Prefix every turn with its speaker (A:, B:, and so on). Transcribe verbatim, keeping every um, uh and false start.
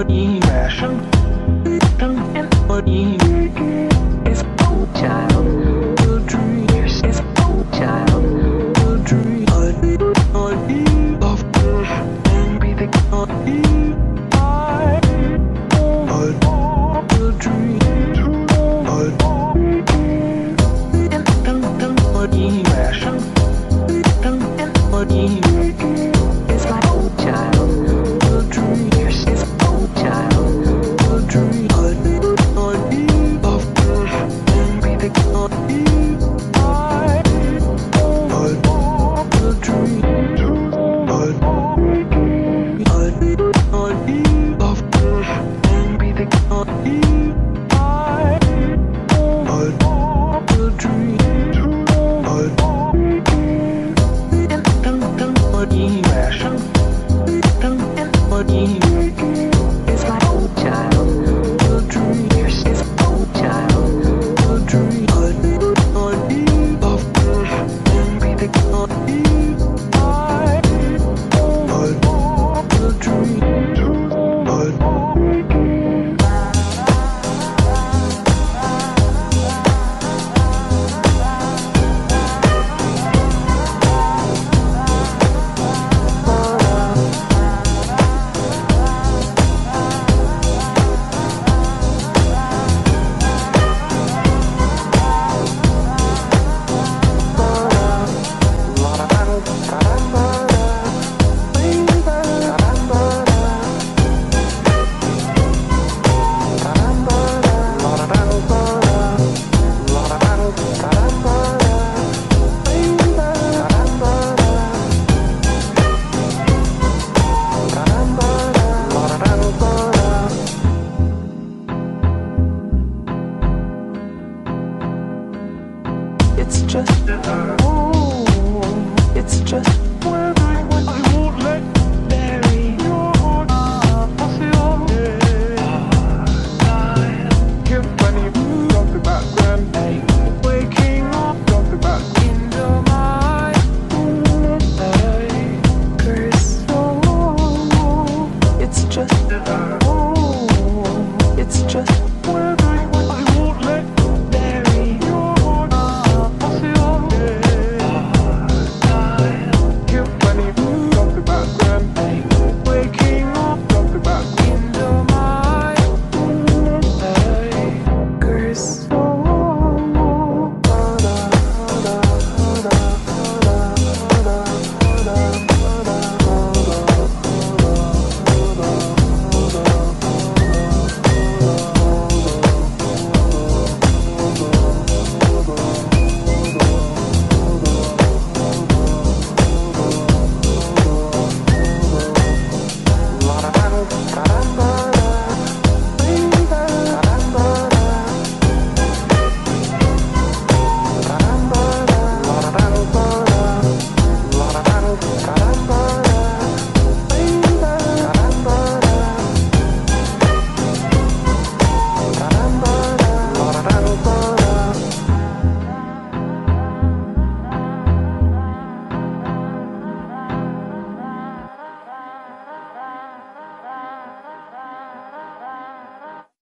A: đi về sân sân em ở đi it's oh child the dream it's oh child the dream I I love her and be the God I I the dream I em sân sân ở đi về sân sân em ở đi it's my old child the dream it's old child the dream I I love her and be the God I I the dream I I I love her and be the God I I the dream I em sân sân ở đi về sân sân em ở đi it's my old child the dream it's old child the dream I I love her and be the God I I the dream I It's just, oh, it's just where